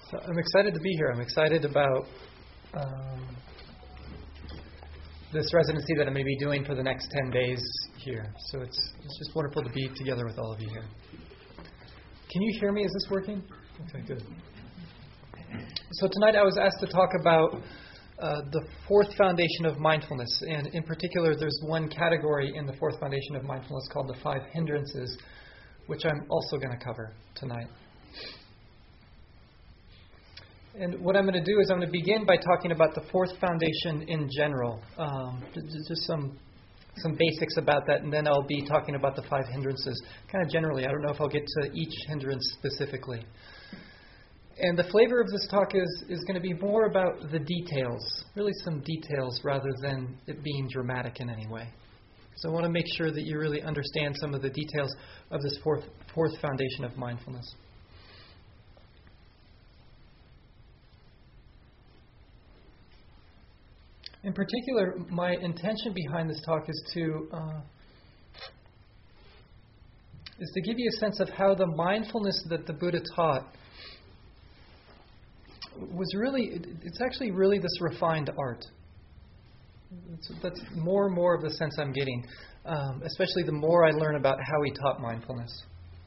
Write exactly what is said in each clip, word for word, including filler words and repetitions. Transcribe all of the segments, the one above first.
So I'm excited to be here. I'm excited about um, this residency that I'm going to be doing for the next ten days here. So it's it's just wonderful to be together with all of you here. Can you hear me? Is this working? Okay, good. So tonight I was asked to talk about uh, the fourth foundation of mindfulness. And in particular, there's one category in the fourth foundation of mindfulness called the five hindrances, which I'm also going to cover tonight. And what I'm going to do is I'm going to begin by talking about the fourth foundation in general, um, just some some basics about that, and then I'll be talking about the five hindrances kind of generally. I don't know if I'll get to each hindrance specifically. And the flavor of this talk is, is going to be more about the details, really some details rather than it being dramatic in any way. So I want to make sure that you really understand some of the details of this fourth fourth foundation of mindfulness. In particular, my intention behind this talk is to uh, is to give you a sense of how the mindfulness that the Buddha taught was really, it's actually really this refined art. It's, that's more and more of the sense I'm getting, um, especially the more I learn about how he taught mindfulness.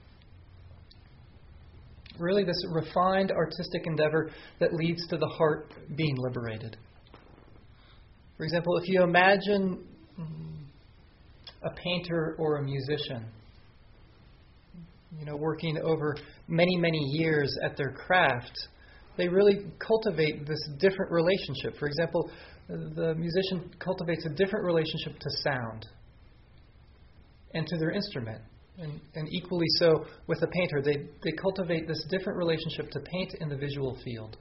Really this refined artistic endeavor that leads to the heart being liberated. For example, if you imagine a painter or a musician, you know, working over many, many years at their craft, they really cultivate this different relationship. For example, the musician cultivates a different relationship to sound and to their instrument. And, and equally so with the painter, they, they cultivate this different relationship to paint in the visual field.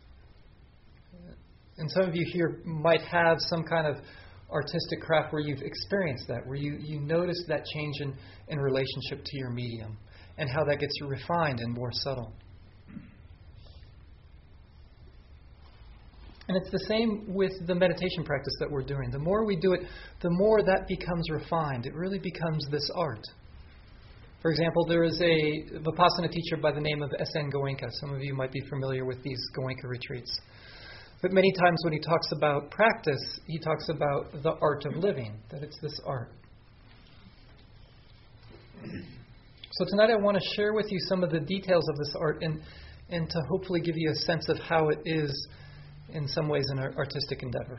And some of you here might have some kind of artistic craft where you've experienced that, where you, you notice that change in, in relationship to your medium and how that gets refined and more subtle. And it's the same with the meditation practice that we're doing. The more we do it, the more that becomes refined. It really becomes this art. For example, there is a Vipassana teacher by the name of S N Goenka. Some of you might be familiar with these Goenka retreats. But many times when he talks about practice, he talks about the art of living, that it's this art. So tonight I want to share with you some of the details of this art and, and to hopefully give you a sense of how it is in some ways an artistic endeavor.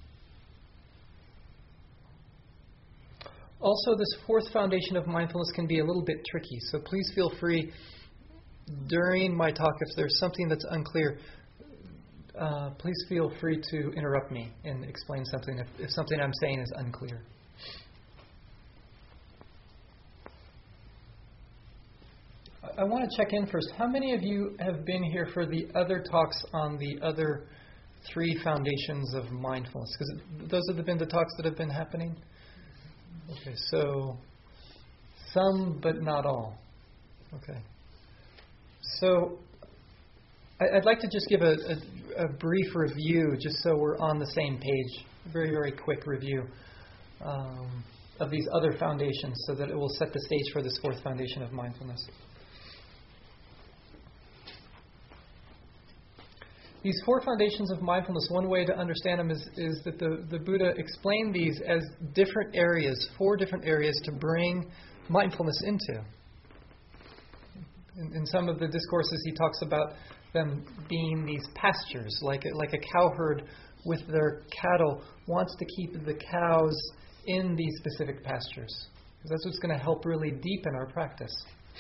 Also, this fourth foundation of mindfulness can be a little bit tricky, so please feel free during my talk if there's something that's unclear. Uh, please feel free to interrupt me and explain something if, if something I'm saying is unclear. I, I want to check in first. How many of you have been here for the other talks on the other three foundations of mindfulness? Because those have been the talks that have been happening? Okay, so some but not all. Okay. So I'd like to just give a, a, a brief review, just so we're on the same page. A very, very quick review um, of these other foundations so that it will set the stage for this fourth foundation of mindfulness. These four foundations of mindfulness, one way to understand them is, is that the, the Buddha explained these as different areas, four different areas to bring mindfulness into. In, in some of the discourses, he talks about them being these pastures, like a, like a cowherd with their cattle wants to keep the cows in these specific pastures. Because that's what's going to help really deepen our practice.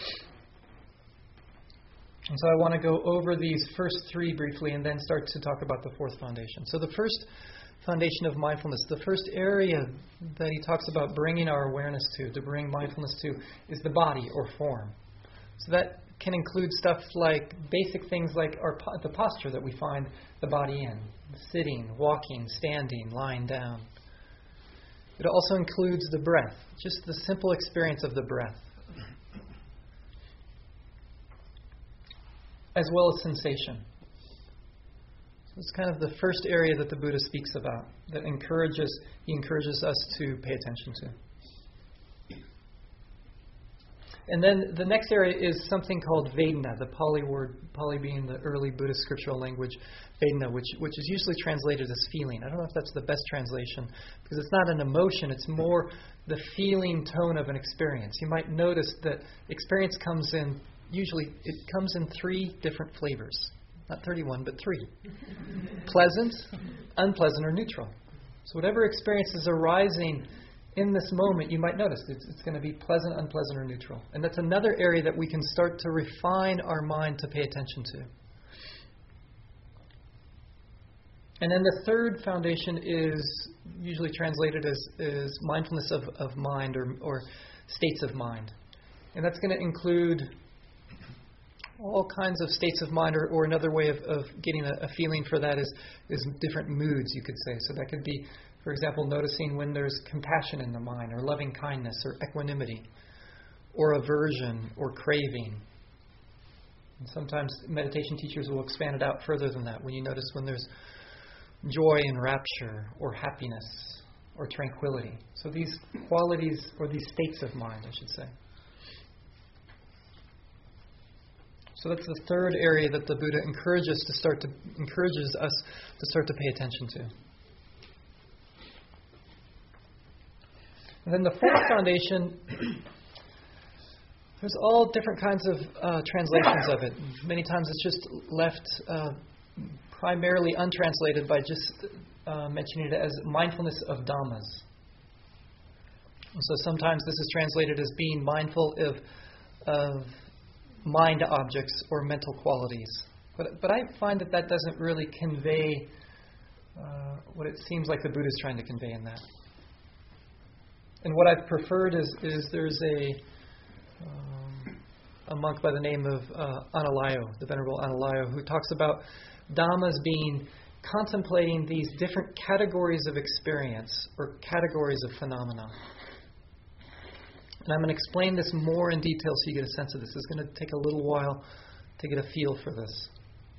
And so I want to go over these first three briefly and then start to talk about the fourth foundation. So the first foundation of mindfulness, the first area that he talks about bringing our awareness to, to bring mindfulness to, is the body or form. So that can include stuff like basic things like our the posture that we find the body in, sitting, walking, standing, lying down. It also includes the breath, just the simple experience of the breath, as well as sensation. So it's kind of the first area that the Buddha speaks about, that encourages he encourages us to pay attention to. And then the next area is something called Vedana, the Pali word, Pali being the early Buddhist scriptural language, Vedana, which, which is usually translated as feeling. I don't know if that's the best translation, because it's not an emotion, it's more the feeling tone of an experience. You might notice that experience comes in, usually it comes in three different flavors. Not thirty-one, but three. Pleasant, unpleasant, or neutral. So whatever experience is arising in this moment, you might notice it's, it's going to be pleasant, unpleasant, or neutral. And that's another area that we can start to refine our mind to pay attention to. And then the third foundation is usually translated as, as mindfulness of, of mind or, or states of mind. And that's going to include all kinds of states of mind, or, or another way of, of getting a, a feeling for that is, is different moods, you could say. So that could be, for example, noticing when there's compassion in the mind, or loving kindness, or equanimity, or aversion, or craving. And sometimes meditation teachers will expand it out further than that. When you notice when there's joy and rapture, or happiness, or tranquility. So these qualities, or these states of mind, I should say. So that's the third area that the Buddha encourages to start to encourages us to start to pay attention to. And then the fourth foundation, there's all different kinds of uh, translations of it. Many times it's just left uh, primarily untranslated by just uh, mentioning it as mindfulness of Dhammas. And so sometimes this is translated as being mindful of of mind objects or mental qualities. But but I find that that doesn't really convey uh, what it seems like the Buddha is trying to convey in that. And what I've preferred is, is there's a um, a monk by the name of uh, Analayo, the Venerable Analayo, who talks about Dhammas being contemplating these different categories of experience or categories of phenomena. And I'm going to explain this more in detail so you get a sense of this. It's going to take a little while to get a feel for this.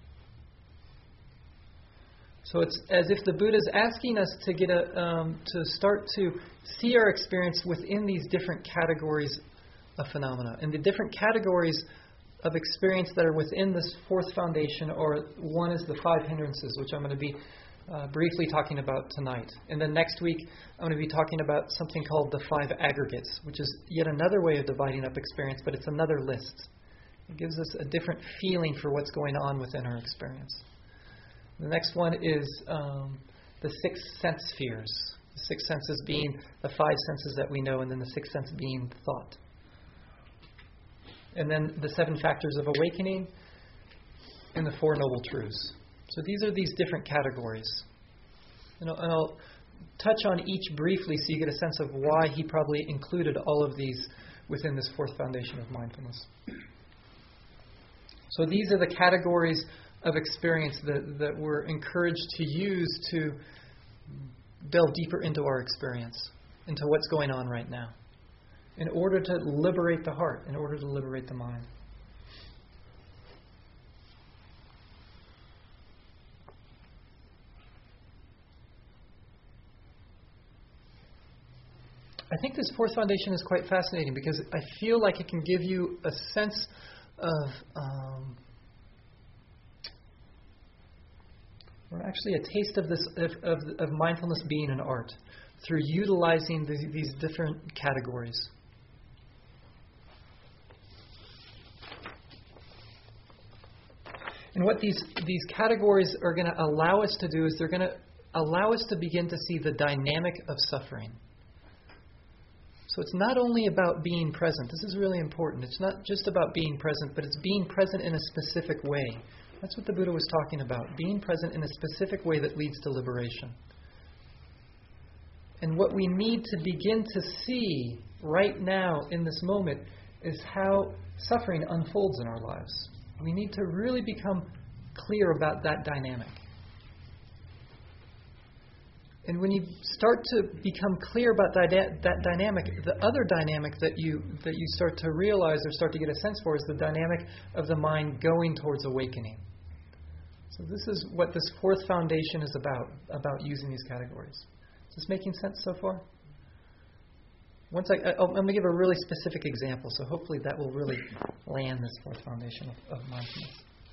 So it's as if the Buddha is asking us to get a um, to start to see our experience within these different categories of phenomena. And the different categories of experience that are within this fourth foundation, or one is the five hindrances, which I'm going to be uh, briefly talking about tonight. And then next week, I'm going to be talking about something called the five aggregates, which is yet another way of dividing up experience, but it's another list. It gives us a different feeling for what's going on within our experience. The next one is um, the six sense spheres. The six senses being the five senses that we know, and then the sixth sense being thought. And then the seven factors of awakening, and the Four Noble Truths. So these are these different categories. And I'll, and I'll touch on each briefly so you get a sense of why he probably included all of these within this fourth foundation of mindfulness. So these are the categories of experience that, that we're encouraged to use to delve deeper into our experience, into what's going on right now, in order to liberate the heart, in order to liberate the mind. I think this fourth foundation is quite fascinating because I feel like it can give you a sense of, um, or actually a taste of this of, of, of mindfulness being an art through utilizing the, these different categories. And what these these categories are going to allow us to do is they're going to allow us to begin to see the dynamic of suffering. So it's not only about being present. This is really important. It's not just about being present, but it's being present in a specific way. That's what the Buddha was talking about, being present in a specific way that leads to liberation. And what we need to begin to see right now in this moment is how suffering unfolds in our lives. We need to really become clear about that dynamic. And when you start to become clear about that, that dynamic, the other dynamic that you that you start to realize or start to get a sense for is the dynamic of the mind going towards awakening. So this is what this fourth foundation is about, about using these categories. Is this making sense so far? once I, I'm going to give a really specific example, so hopefully that will really land this fourth foundation of, of mindfulness.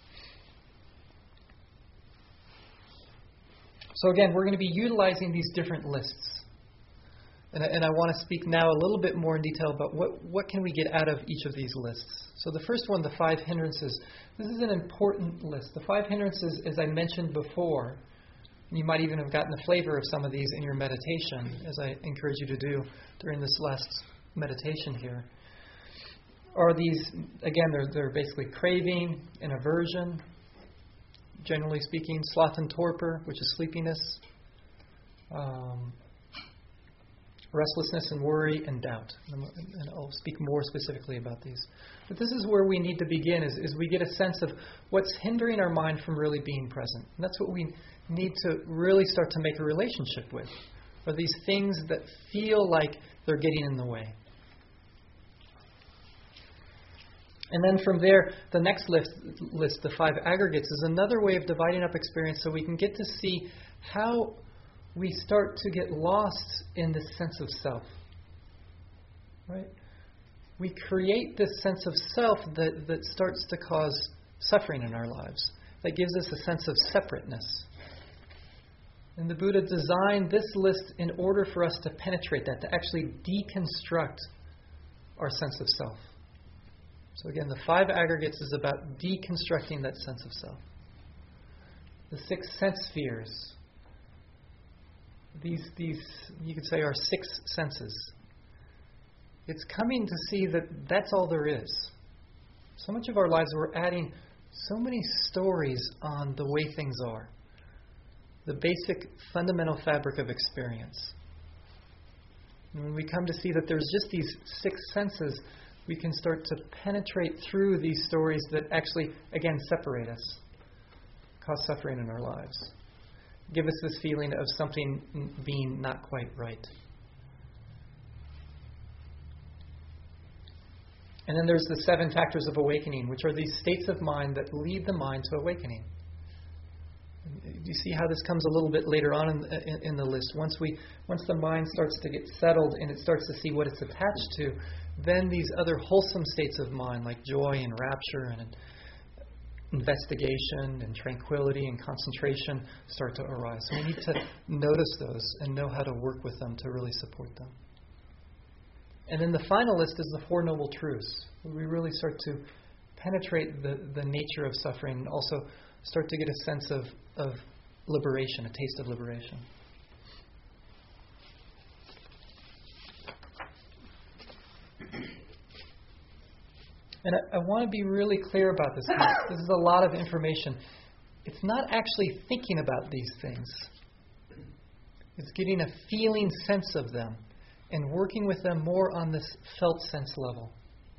So again, we're going to be utilizing these different lists. And I, and I want to speak now a little bit more in detail about what, what can we get out of each of these lists. So the first one, the five hindrances. This is an important list. The five hindrances, as I mentioned before, you might even have gotten a flavor of some of these in your meditation, as I encourage you to do during this last meditation here. Are these, again, they're, they're basically craving and aversion, generally speaking, sloth and torpor, which is sleepiness, um, restlessness and worry, and doubt. And I'll speak more specifically about these. But this is where we need to begin, is, is we get a sense of what's hindering our mind from really being present. And that's what we need to really start to make a relationship with, are these things that feel like they're getting in the way. And then from there, the next list, list, the five aggregates, is another way of dividing up experience so we can get to see how we start to get lost in this sense of self. Right? We create this sense of self that, that starts to cause suffering in our lives, that gives us a sense of separateness. And the Buddha designed this list in order for us to penetrate that, to actually deconstruct our sense of self. So again, the five aggregates is about deconstructing that sense of self. The six sense spheres, these, these you could say, are six senses. It's coming to see that that's all there is. So much of our lives, we're adding so many stories on the way things are. The basic fundamental fabric of experience. And when we come to see that there's just these six senses, we can start to penetrate through these stories that actually, again, separate us, cause suffering in our lives, give us this feeling of something being not quite right. And then there's the seven factors of awakening, which are these states of mind that lead the mind to awakening. You see how this comes a little bit later on in, in, in the list. Once we, once the mind starts to get settled and it starts to see what it's attached to, then these other wholesome states of mind, like joy and rapture and investigation and tranquility and concentration, start to arise. So we need to notice those and know how to work with them to really support them. And then the final list is the Four Noble Truths, where we really start to penetrate the, the nature of suffering and also start to get a sense of, of liberation, a taste of liberation. And I, I want to be really clear about this. This is a lot of information. It's not actually thinking about these things. It's getting a feeling sense of them and working with them more on this felt sense level.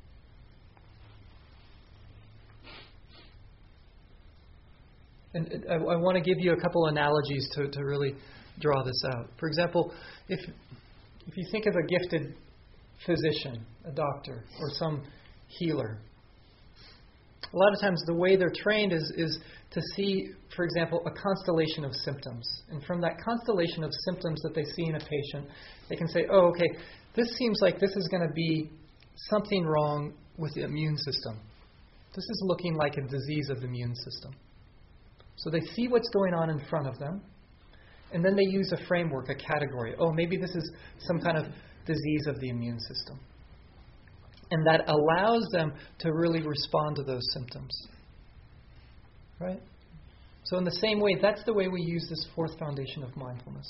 And I, I want to give you a couple analogies to, to really draw this out. For example, if if you think of a gifted physician, a doctor, or some healer, a lot of times the way they're trained is, is to see, for example, a constellation of symptoms. And from that constellation of symptoms that they see in a patient, they can say, oh, okay, this seems like this is going to be something wrong with the immune system. This is looking like a disease of the immune system. So they see what's going on in front of them, and then they use a framework, a category. Oh, maybe this is some kind of disease of the immune system. And that allows them to really respond to those symptoms. Right? So in the same way, that's the way we use this fourth foundation of mindfulness.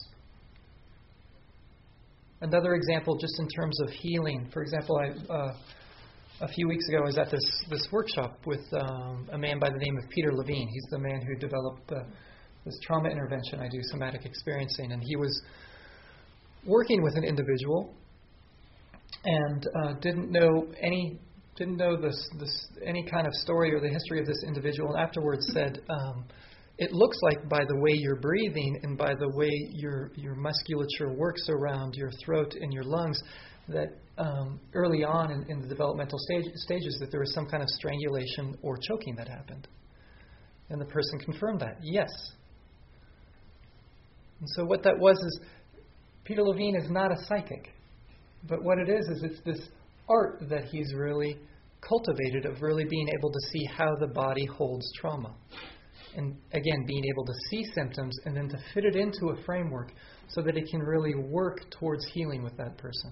Another example, just in terms of healing. For example, I, uh, a few weeks ago I was at this, this workshop with um, a man by the name of Peter Levine. He's the man who developed uh, this trauma intervention I do, somatic experiencing. And he was working with an individual and uh, didn't know any didn't know this, this any kind of story or the history of this individual, and afterwards said, um, it looks like by the way you're breathing and by the way your your musculature works around your throat and your lungs, that um, early on in, in the developmental stage, stages that there was some kind of strangulation or choking that happened. And the person confirmed that, yes. And so what that was is, Peter Levine is not a psychic. But what it is, is it's this art that he's really cultivated of really being able to see how the body holds trauma. And again, being able to see symptoms and then to fit it into a framework so that it can really work towards healing with that person.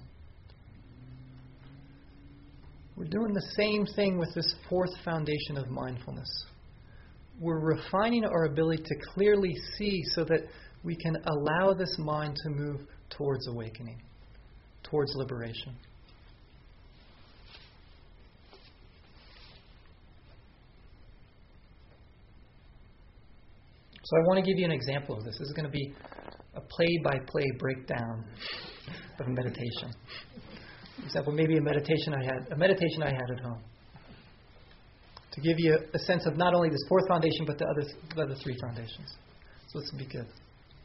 We're doing the same thing with this fourth foundation of mindfulness. We're refining our ability to clearly see so that we can allow this mind to move towards awakening, towards liberation. So I want to give you an example of this. This is going to be a play-by-play breakdown of meditation. For example, maybe a meditation I had, a meditation I had at home, to give you a sense of not only this fourth foundation, but the other, the other three foundations. So this will be good.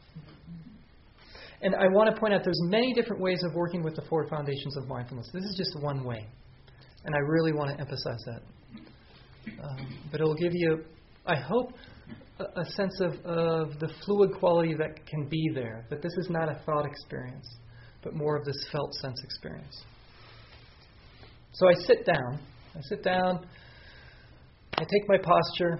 And I want to point out there's many different ways of working with the four foundations of mindfulness. This is just one way. And I really want to emphasize that. Um, but it will give you, I hope, a, a sense of, of the fluid quality that can be there. That this is not a thought experience, but more of this felt sense experience. So I sit down. I sit down. I take my posture.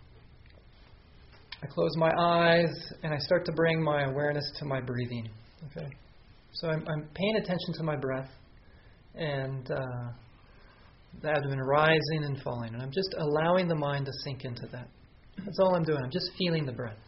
I close my eyes, and I start to bring my awareness to my breathing. Okay, so I'm, I'm paying attention to my breath, and uh, the abdomen rising and falling, and I'm just allowing the mind to sink into that. That's all I'm doing. I'm just feeling the breath.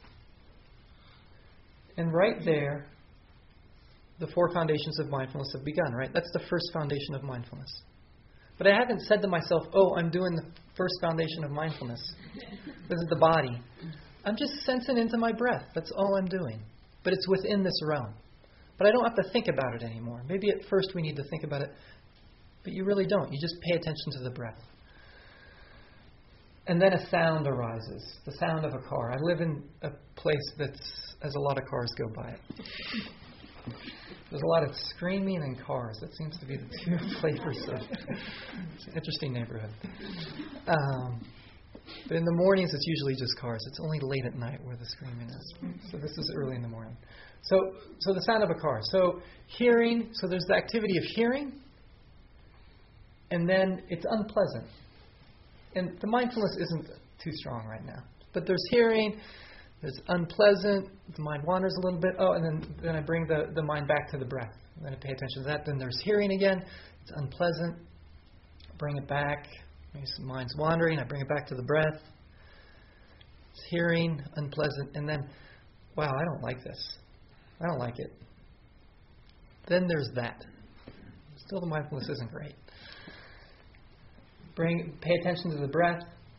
And right there, the four foundations of mindfulness have begun. Right, that's the first foundation of mindfulness. But I haven't said to myself, "Oh, I'm doing the first foundation of mindfulness. This is the body." I'm just sensing into my breath. That's all I'm doing. But it's within this realm. But I don't have to think about it anymore. Maybe at first we need to think about it, but you really don't. You just pay attention to the breath. And then a sound arises, the sound of a car. I live in a place that has a lot of cars go by it. There's a lot of screaming and cars. That seems to be the two flavors of it. It's an interesting neighborhood. Um, But in the mornings, it's usually just cars. It's only late at night where the screaming is. So this is early in the morning. So, so the sound of a car. So hearing. So there's the activity of hearing, and then it's unpleasant. And the mindfulness isn't too strong right now. But there's hearing. There's unpleasant. The mind wanders a little bit. Oh, and then then I bring the, the mind back to the breath. And then I pay attention to that. Then there's hearing again. It's unpleasant. Bring it back. Maybe some mind's wandering. I bring it back to the breath. It's hearing, unpleasant. And then, wow, I don't like this. I don't like it. Then there's that. Still the mindfulness isn't great. Bring, pay attention to the breath.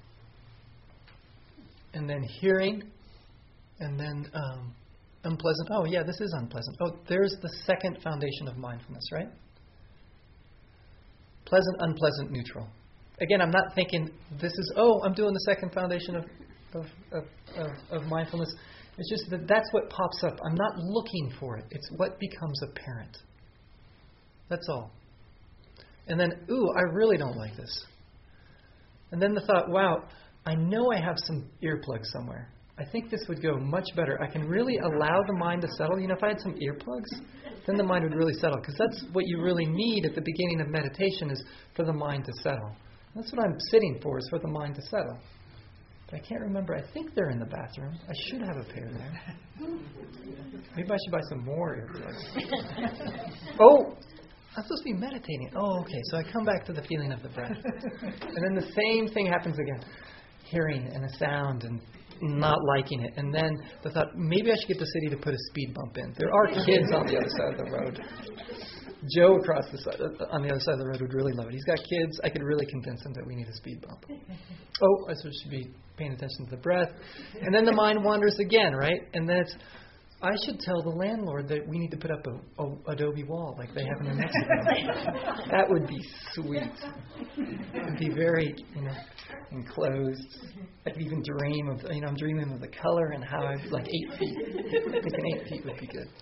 And then hearing. And then um, unpleasant. Oh, yeah, this is unpleasant. Oh, there's the second foundation of mindfulness, right? Pleasant, unpleasant, neutral. Again, I'm not thinking this is, oh, I'm doing the second foundation of, of, of, of, of mindfulness. It's just that that's what pops up. I'm not looking for it. It's what becomes apparent. That's all. And then, ooh, I really don't like this. And then the thought, wow, I know I have some earplugs somewhere. I think this would go much better. I can really allow the mind to settle. You know, if I had some earplugs, then the mind would really settle. Because that's what you really need at the beginning of meditation, is for the mind to settle. That's what I'm sitting for, is for the mind to settle. But I can't remember. I think they're in the bathroom. I should have a pair there. Maybe I should buy some more earplugs. Oh, I'm supposed to be meditating. Oh, okay. So I come back to the feeling of the breath. And then the same thing happens again. Hearing and a sound and not liking it. And then the thought, maybe I should get the city to put a speed bump in. There are kids on the other side of the road. Joe across the side, on the other side of the road would really love it. He's got kids. I could really convince him that we need a speed bump. Oh, I should be paying attention to the breath. And then the mind wanders again, right? And then it's, I should tell the landlord that we need to put up a, a adobe wall like they have in New Mexico. That would be sweet. It would be very, you know, enclosed. I could even dream of, you know, I'm dreaming of the color and how I'd like eight feet. I think an eight feet would be good.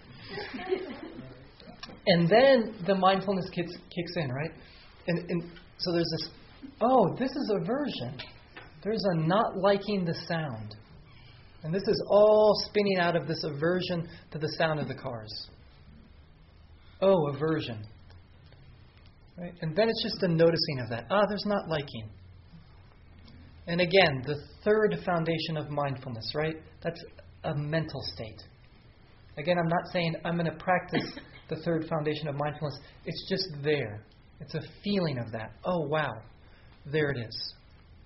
And then the mindfulness kicks, kicks in, right? And, and so there's this, oh, this is aversion. There's a not liking the sound. And this is all spinning out of this aversion to the sound of the cars. Oh, aversion. Right? And then it's just a noticing of that. Ah, there's not liking. And again, the third foundation of mindfulness, right? That's a mental state. Again, I'm not saying I'm going to practice the third foundation of mindfulness. It's just there. It's a feeling of that. Oh, wow. There it is.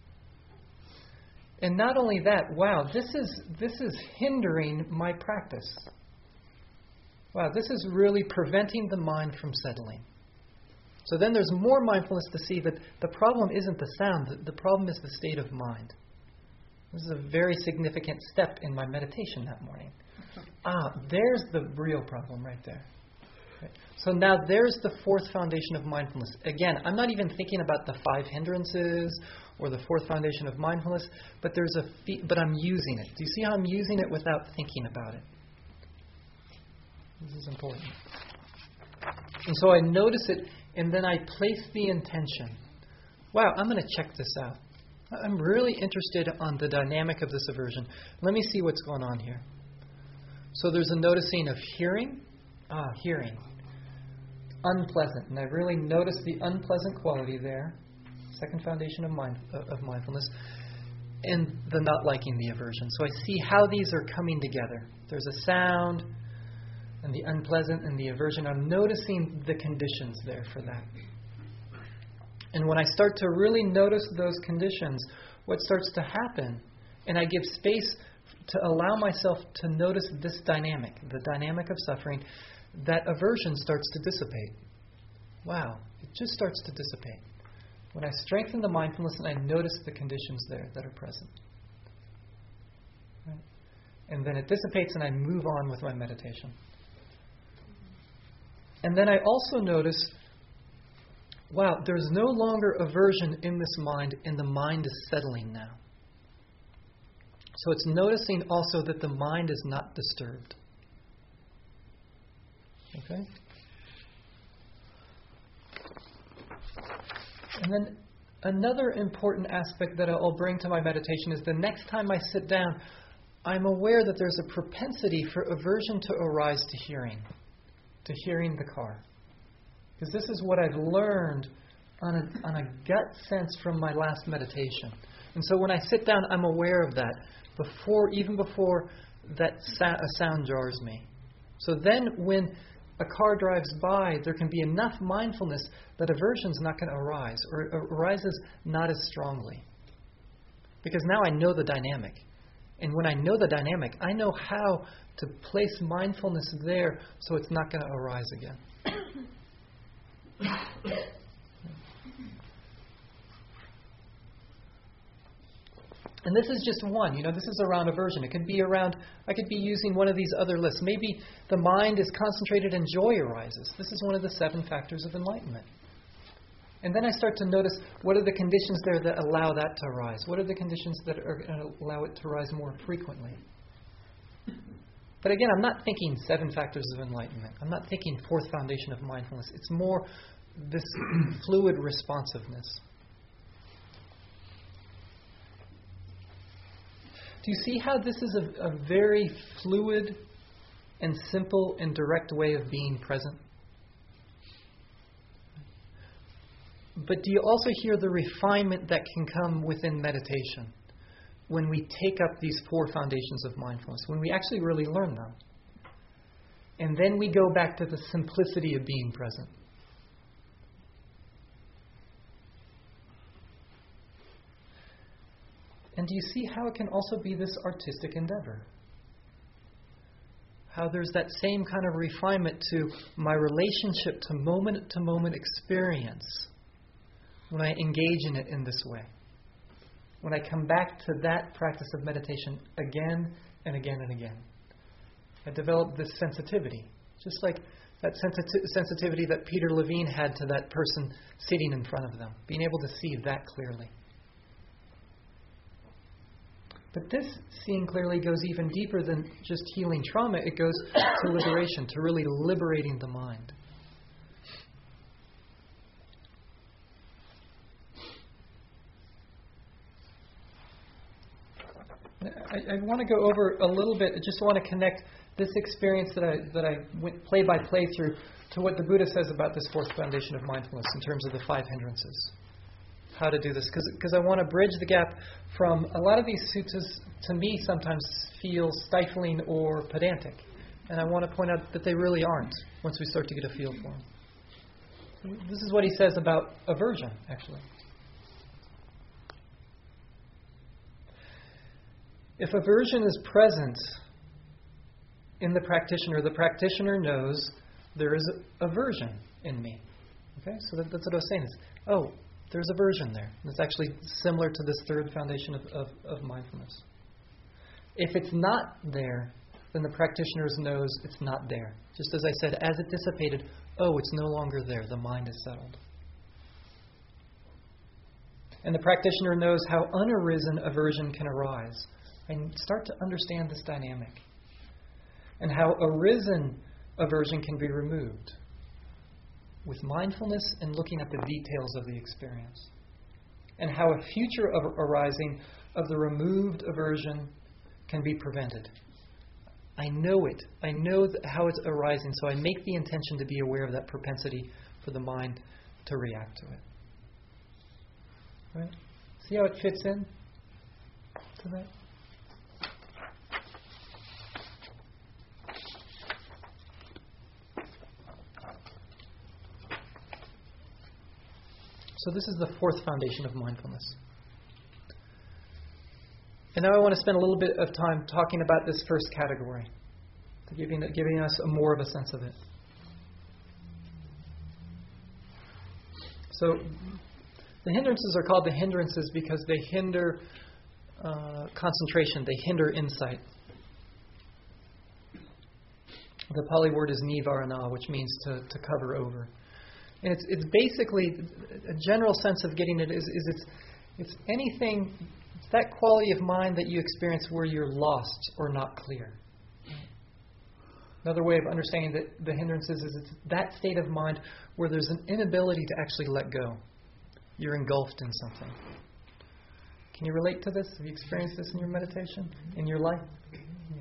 And not only that, wow, this is this is hindering my practice. Wow, this is really preventing the mind from settling. So then there's more mindfulness to see that the problem isn't the sound, the, the problem is the state of mind. This is a very significant step in my meditation that morning. Ah, there's the real problem right there. Okay. So now there's the fourth foundation of mindfulness. Again, I'm not even thinking about the five hindrances or the fourth foundation of mindfulness, but there's a fe- but I'm using it. Do you see how I'm using it without thinking about it? This is important. And so I notice it, and then I place the intention. Wow, I'm going to check this out. I'm really interested on the dynamic of this aversion. Let me see what's going on here. So there's a noticing of hearing. Ah, hearing. Unpleasant. And I really noticed the unpleasant quality there. Second foundation of mind of mindfulness. And the not liking the aversion. So I see how these are coming together. There's a sound, and the unpleasant and the aversion. I'm noticing the conditions there for that. And when I start to really notice those conditions, what starts to happen, and I give space to allow myself to notice this dynamic, the dynamic of suffering, that aversion starts to dissipate. Wow, it just starts to dissipate. When I strengthen the mindfulness and I notice the conditions there that are present. Right? And then it dissipates and I move on with my meditation. And then I also notice, wow, there's no longer aversion in this mind, and the mind is settling now. So it's noticing also that the mind is not disturbed. Okay? And then another important aspect that I'll bring to my meditation is the next time I sit down, I'm aware that there's a propensity for aversion to arise to hearing, to hearing the car. Because this is what I've learned on a, on a gut sense from my last meditation. And so when I sit down, I'm aware of that, before even before that sa- a sound jars me. So then when a car drives by, there can be enough mindfulness that aversion's not going to arise, or it arises not as strongly. Because now I know the dynamic. And when I know the dynamic, I know how to place mindfulness there so it's not going to arise again. And this is just one, you know, this is around aversion. It could be around, I could be using one of these other lists. Maybe the mind is concentrated and joy arises. This is one of the seven factors of enlightenment. And then I start to notice, what are the conditions there that allow that to arise? What are the conditions that are going to allow it to arise more frequently? But again, I'm not thinking seven factors of enlightenment. I'm not thinking fourth foundation of mindfulness. It's more this fluid responsiveness. Do you see how this is a, a very fluid and simple and direct way of being present? But do you also hear the refinement that can come within meditation when we take up these four foundations of mindfulness, when we actually really learn them? And then we go back to the simplicity of being present. And do you see how it can also be this artistic endeavor? How there's that same kind of refinement to my relationship to moment-to-moment experience when I engage in it in this way. When I come back to that practice of meditation again and again and again. I develop this sensitivity. Just like that sensit- sensitivity that Peter Levine had to that person sitting in front of them. Being able to see that clearly. But this seeing clearly goes even deeper than just healing trauma. It goes to liberation, to really liberating the mind. I, I, I want to go over a little bit. I just want to connect this experience that I that I went play by play through to what the Buddha says about this fourth foundation of mindfulness in terms of the five hindrances. How to do this, because I want to bridge the gap from a lot of these suttas, to me, sometimes feel stifling or pedantic. And I want to point out that they really aren't once we start to get a feel for them. This is what he says about aversion, actually. If aversion is present in the practitioner, the practitioner knows there is aversion in me. Okay, so that, that's what I was saying. Is, oh, there's aversion there. And it's actually similar to this third foundation of, of, of mindfulness. If it's not there, then the practitioner knows it's not there. Just as I said, as it dissipated, oh, it's no longer there. The mind is settled. And the practitioner knows how unarisen aversion can arise. And start to understand this dynamic. And how arisen aversion can be removed with mindfulness and looking at the details of the experience. And how a future of arising of the removed aversion can be prevented. I know it. I know how it's arising, so I make the intention to be aware of that propensity for the mind to react to it. Right? See how it fits in to that? So this is the fourth foundation of mindfulness. And now I want to spend a little bit of time talking about this first category, giving, giving us a more of a sense of it. So the hindrances are called the hindrances because they hinder uh, concentration, they hinder insight. The Pali word is nivarana, which means to, to cover over. And it's it's basically, a general sense of getting it is, is it's it's anything, it's that quality of mind that you experience where you're lost or not clear. Another way of understanding the, the hindrances is it's that state of mind where there's an inability to actually let go. You're engulfed in something. Can you relate to this? Have you experienced this in your meditation? In your life? Yeah.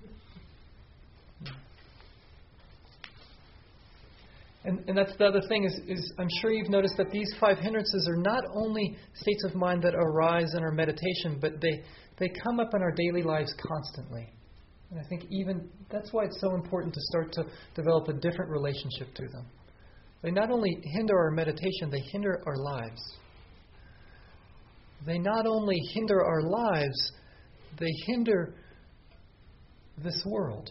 And, and that's the other thing is, is I'm sure you've noticed that these five hindrances are not only states of mind that arise in our meditation, but they, they come up in our daily lives constantly. And I think even that's why it's so important to start to develop a different relationship to them. They not only hinder our meditation, they hinder our lives. They not only hinder our lives, they hinder this world.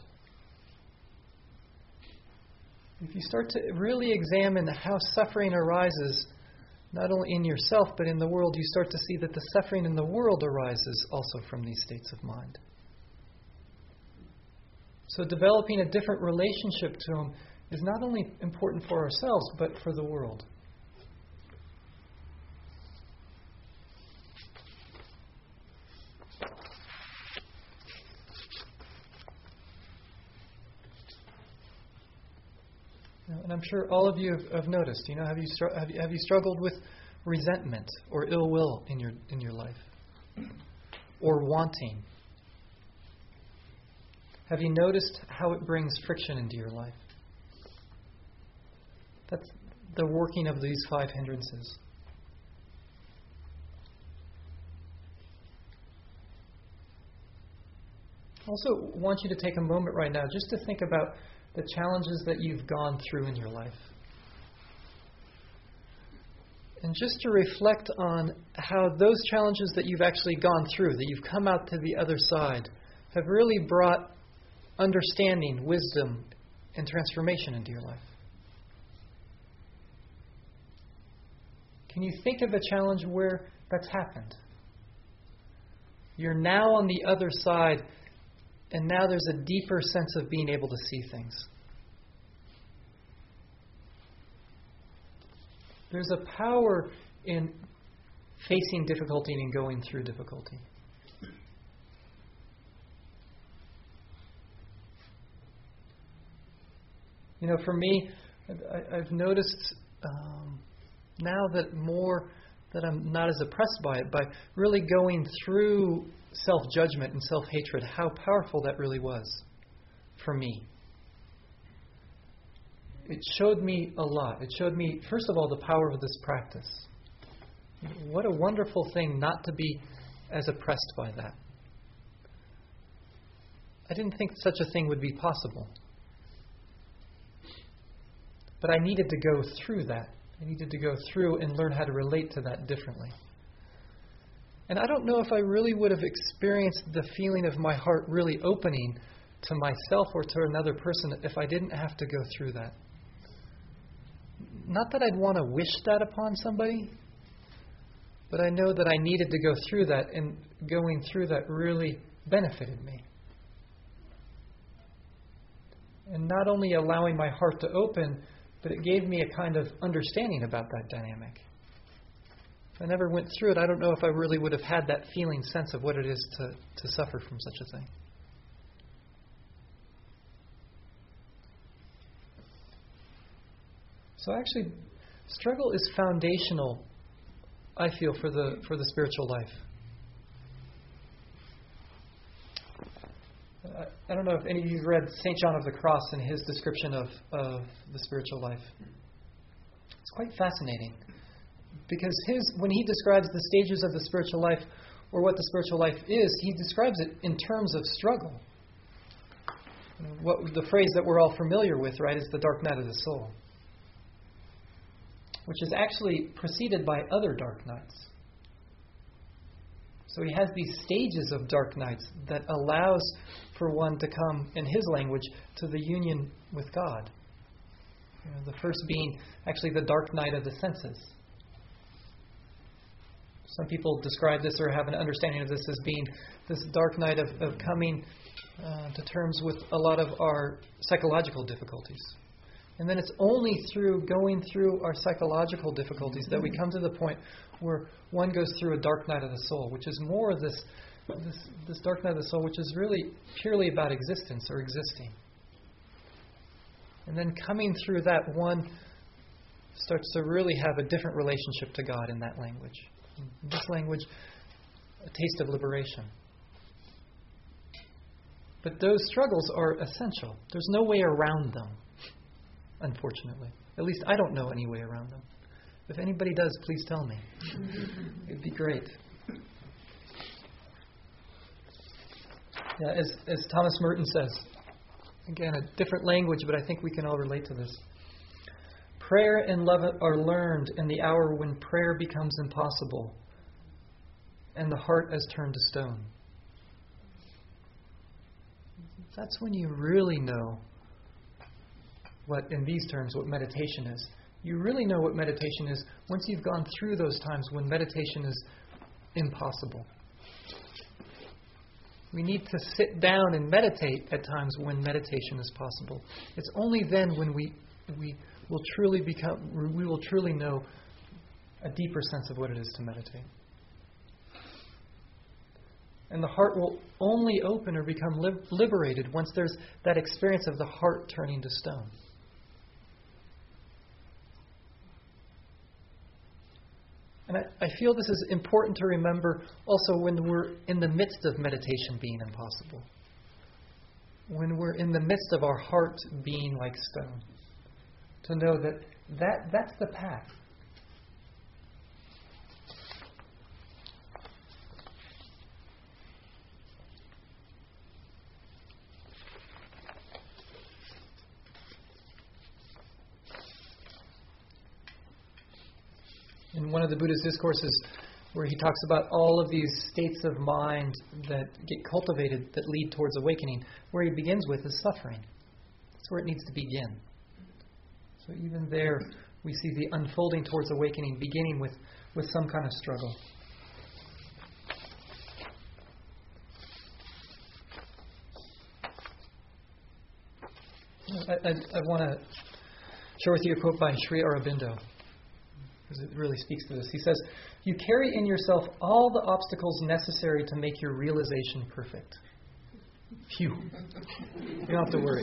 If you start to really examine how suffering arises, not only in yourself but in the world, you start to see that the suffering in the world arises also from these states of mind. So developing a different relationship to them is not only important for ourselves, but for the world. And I'm sure all of you have, have noticed. You know, have you, str- have you have you struggled with resentment or ill will in your in your life, or wanting? Have you noticed how it brings friction into your life? That's the working of these five hindrances. I also want you to take a moment right now just to think about the challenges that you've gone through in your life. And just to reflect on how those challenges that you've actually gone through, that you've come out to the other side, have really brought understanding, wisdom, and transformation into your life. Can you think of a challenge where that's happened? You're now on the other side, and now there's a deeper sense of being able to see things. There's a power in facing difficulty and going through difficulty. You know, for me, I, I've noticed um, now that more that I'm not as oppressed by it, by really going through self-judgment and self-hatred, how powerful that really was for me. It showed me a lot. It showed me, first of all, the power of this practice. What a wonderful thing not to be as oppressed by that. I didn't think such a thing would be possible. But I needed to go through that. I needed to go through and learn how to relate to that differently. And I don't know if I really would have experienced the feeling of my heart really opening to myself or to another person if I didn't have to go through that. Not that I'd want to wish that upon somebody, but I know that I needed to go through that, and going through that really benefited me. And not only allowing my heart to open, but it gave me a kind of understanding about that dynamic. If I never went through it, I don't know if I really would have had that feeling sense of what it is to, to suffer from such a thing. So actually, struggle is foundational, I feel, for the for the spiritual life. Uh, I don't know if any of you have read Saint John of the Cross and his description of, of the spiritual life. It's quite fascinating, because his when he describes the stages of the spiritual life, or what the spiritual life is, he describes it in terms of struggle. What the phrase that we're all familiar with, right, is the dark night of the soul, which is actually preceded by other dark nights. So he has these stages of dark nights that allows for one to come, in his language, to the union with God. You know, the first being actually the dark night of the senses. Some people describe this or have an understanding of this as being this dark night of, of coming uh, to terms with a lot of our psychological difficulties. And then it's only through going through our psychological difficulties that we come to the point where one goes through a dark night of the soul, which is more this, this, this dark night of the soul, which is really purely about existence or existing. And then coming through that, one starts to really have a different relationship to God in that language. In this language, a taste of liberation. But those struggles are essential. There's no way around them. Unfortunately. At least I don't know any way around them. If anybody does, please tell me. It'd be great. Yeah, as, as Thomas Merton says, again, a different language, but I think we can all relate to this. Prayer and love are learned in the hour when prayer becomes impossible and the heart has turned to stone. That's when you really know what, in these terms, what meditation is. You really know what meditation is once you've gone through those times when meditation is impossible. We need to sit down and meditate at times when meditation is possible. It's only then when we we will truly become we will truly know a deeper sense of what it is to meditate. And the heart will only open or become li- liberated once there's that experience of the heart turning to stone. And I, I feel this is important to remember also when we're in the midst of meditation being impossible. When we're in the midst of our heart being like stone. To know that, that that's the path. In one of the Buddha's discourses, where he talks about all of these states of mind that get cultivated that lead towards awakening, where he begins with is suffering. That's where it needs to begin. So even there, we see the unfolding towards awakening beginning with, with some kind of struggle. I, I, I want to share with you a quote by Sri Aurobindo, because it really speaks to this. He says, "You carry in yourself all the obstacles necessary to make your realization perfect." Phew. You don't have to worry.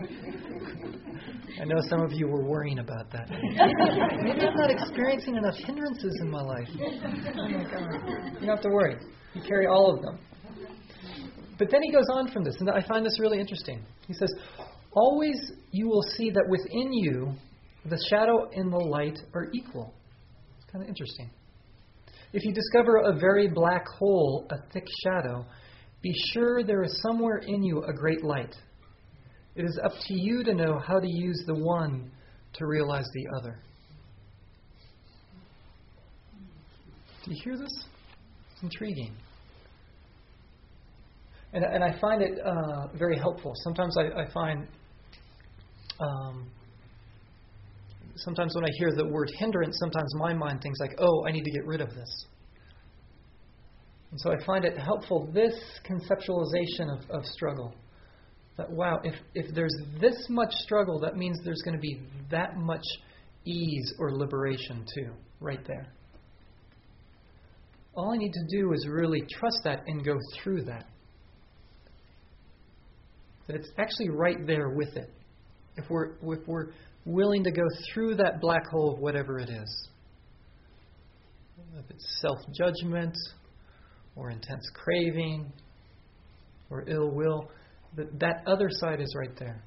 I know some of you were worrying about that. Maybe I'm not experiencing enough hindrances in my life. Oh my God. You don't have to worry. You carry all of them. but then he goes on from this, and I find this really interesting. He says, always you will see that within you, the shadow and the light are equal. It's kind of interesting. If you discover a very black hole, a thick shadow, be sure there is somewhere in you a great light. It is up to you to know how to use the one to realize the other. Do you hear this? It's intriguing. And, and I find it uh, very helpful. Sometimes I, I find, um, sometimes when I hear the word hindrance, sometimes my mind thinks like, oh, I need to get rid of this. And so I find it helpful, this conceptualization of, of struggle. That, wow, if, if there's this much struggle, that means there's going to be that much ease or liberation too, right there. All I need to do is really trust that and go through that. That it's actually right there with it. If we're, if we're willing to go through that black hole of whatever it is. If it's self-judgment, or intense craving, or ill will, that, that other side is right there.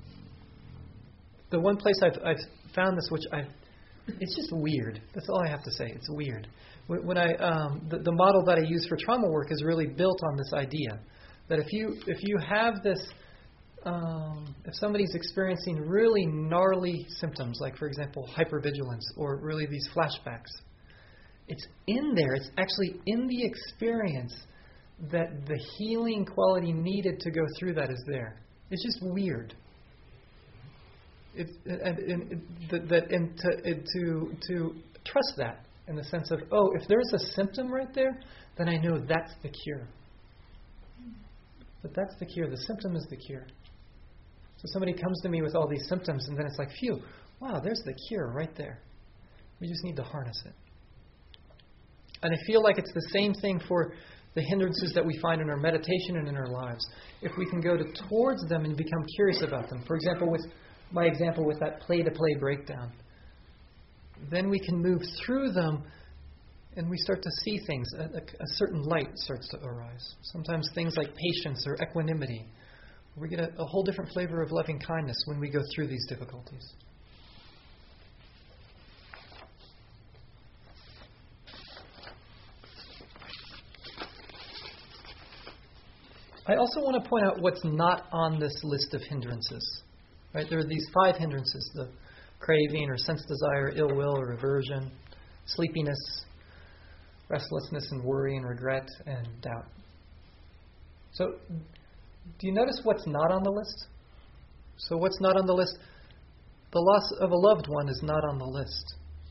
The one place I've, I've found this, which I, it's just weird. That's all I have to say. It's weird. When, when I, um, the, the model that I use for trauma work is really built on this idea that if you if you have this, um, if somebody's experiencing really gnarly symptoms, like for example hypervigilance or really these flashbacks, it's in there. It's actually in the experience that the healing quality needed to go through that is there. It's just weird. It, and, and, and, that, and to, and to to trust that in the sense of, oh, if there's a symptom right there, then I know that's the cure. But that's the cure. The symptom is the cure. So somebody comes to me with all these symptoms, and then it's like, phew, wow, there's the cure right there. We just need to harness it. And I feel like it's the same thing for the hindrances that we find in our meditation and in our lives. If we can go to, towards them and become curious about them. For example, with my example with that play-to-play breakdown. Then we can move through them and we start to see things. A, a, a certain light starts to arise. Sometimes things like patience or equanimity. We get a, a whole different flavor of loving kindness when we go through these difficulties. I also want to point out what's not on this list of hindrances. Right? There are these five hindrances: the craving or sense desire, ill will or aversion, sleepiness, restlessness and worry and regret and doubt. So, do you notice what's not on the list? So what's not on the list? The loss of a loved one is not on the list.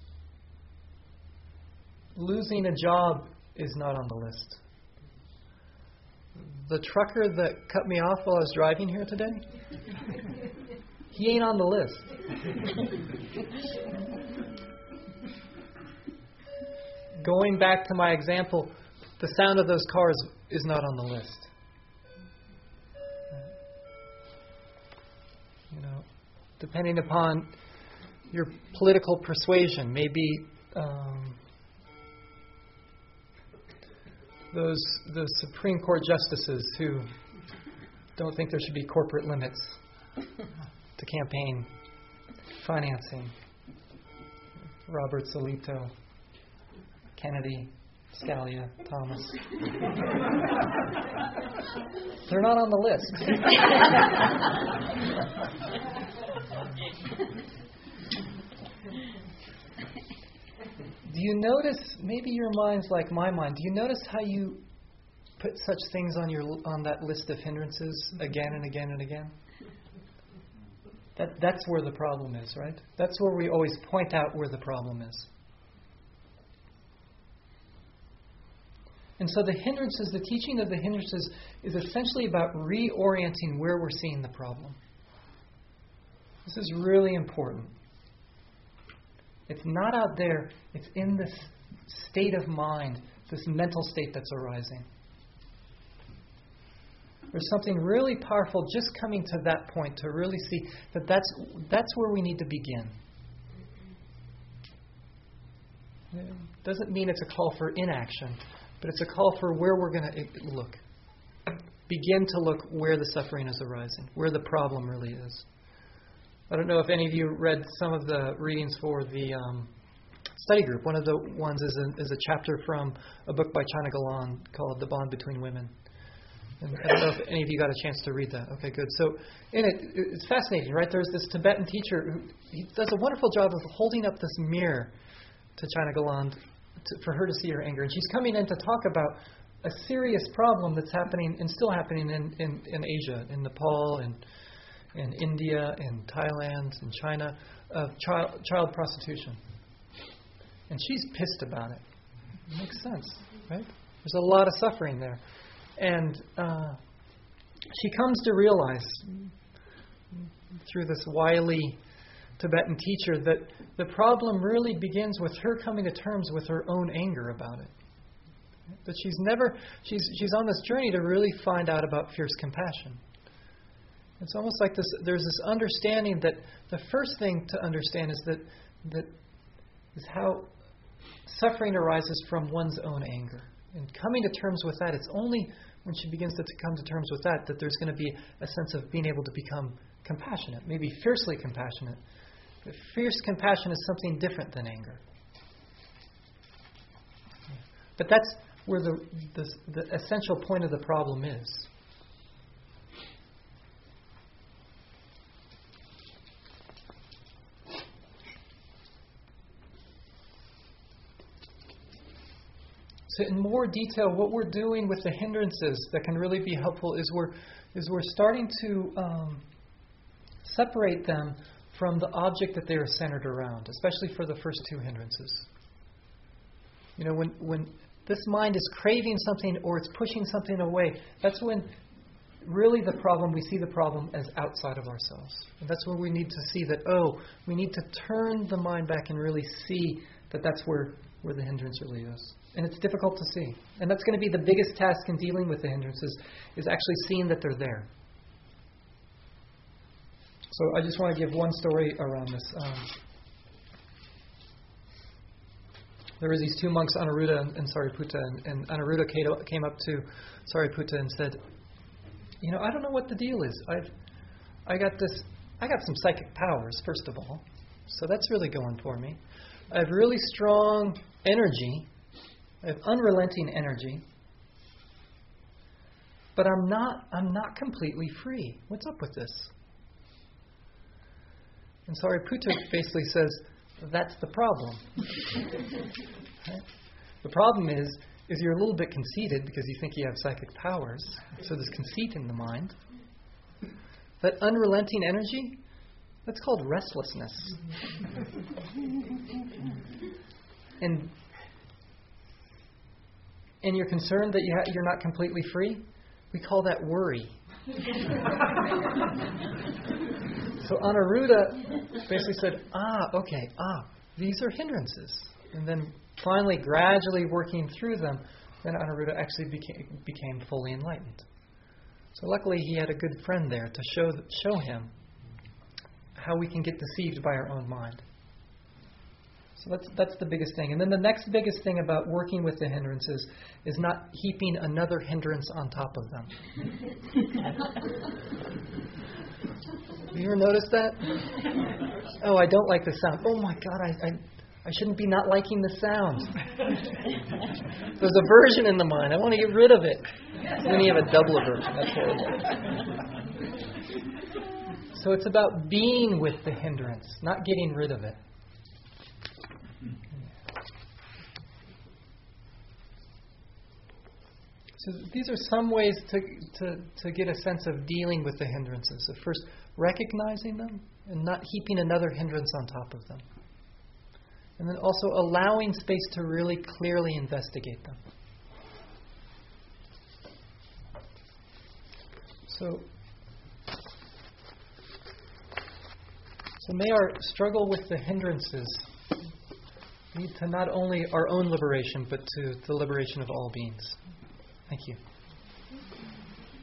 Losing a job is not on the list. The trucker that cut me off while I was driving here today, he ain't on the list. Going back to my example, the sound of those cars is not on the list. You know, depending upon your political persuasion, maybe um, those those Supreme Court justices who don't think there should be corporate limits to campaign financing. Roberts, Alito, Kennedy, Scalia, Thomas. They're not on the list. Do you notice, maybe your mind's like my mind, do you notice how you put such things on your on that list of hindrances again and again and again? That that's where the problem is, right? That's where we always point out where the problem is. And so the hindrances, the teaching of the hindrances is essentially about reorienting where we're seeing the problem. This is really important. It's not out there. It's in this state of mind, this mental state that's arising. There's something really powerful just coming to that point to really see that that's, that's where we need to begin. It doesn't mean it's a call for inaction, but it's a call for where we're going to look. begin to look where the suffering is arising, where the problem really is. I don't know if any of you read some of the readings for the um, study group. One of the ones is a, is a chapter from a book by China Galan called The Bond Between Women. And I don't know if any of you got a chance to read that. Okay, good. So in it, it's fascinating, right? There's this Tibetan teacher who he does a wonderful job of holding up this mirror to China Galan to, for her to see her anger. And she's coming in to talk about a serious problem that's happening and still happening in, in, in Asia, in Nepal, and in India, in Thailand, in China, of child, child prostitution. And she's pissed about it. It makes sense, right? There's a lot of suffering there. And uh, she comes to realize through this wily Tibetan teacher that the problem really begins with her coming to terms with her own anger about it. But she's never, she's she's on this journey to really find out about fierce compassion. It's almost like this. There's this understanding that the first thing to understand is that that is how suffering arises from one's own anger. And coming to terms with that, it's only when she begins to come to terms with that that there's going to be a sense of being able to become compassionate, maybe fiercely compassionate. But fierce compassion is something different than anger. But that's where the, the, the essential point of the problem is. So in more detail, what we're doing with the hindrances that can really be helpful is we're is we're starting to um, separate them from the object that they are centered around, especially for the first two hindrances. You know, when when this mind is craving something or it's pushing something away, that's when really the problem, we see the problem as outside of ourselves. And that's where we need to see that, oh, we need to turn the mind back and really see that that's where, where the hindrance really is. And it's difficult to see. And that's going to be the biggest task in dealing with the hindrances, is actually seeing that they're there. So I just want to give one story around this. Um, there were these two monks, Anuruddha and, and Sariputta, and, and Anuruddha came up to Sariputta and said, you know, I don't know what the deal is. I've, I got this, I got some psychic powers, first of all. So that's really going for me. I have really strong energy. I have unrelenting energy, but I'm not I'm not completely free. What's up with this? And Sariputta basically says, that's the problem. Right? The problem is, is you're a little bit conceited because you think you have psychic powers, so there's conceit in the mind. That unrelenting energy, that's called restlessness. And And you're concerned that you ha- you're not completely free? We call that worry. So Anuruddha basically said, ah, okay, ah, these are hindrances. And then finally, gradually working through them, then Anuruddha actually became, became fully enlightened. So luckily he had a good friend there to show show him how we can get deceived by our own mind. So that's that's the biggest thing. And then the next biggest thing about working with the hindrances is not heaping another hindrance on top of them. Have you ever noticed that? Oh, I don't like the sound. Oh my God, I, I I shouldn't be not liking the sound. There's aversion in the mind. I want to get rid of it. Then you have a double aversion. That's horrible. So it's about being with the hindrance, not getting rid of it. So these are some ways to, to, to get a sense of dealing with the hindrances. So first, recognizing them and not heaping another hindrance on top of them. And then also allowing space to really clearly investigate them. So, so may our struggle with the hindrances lead to not only our own liberation, but to the liberation of all beings. Thank you.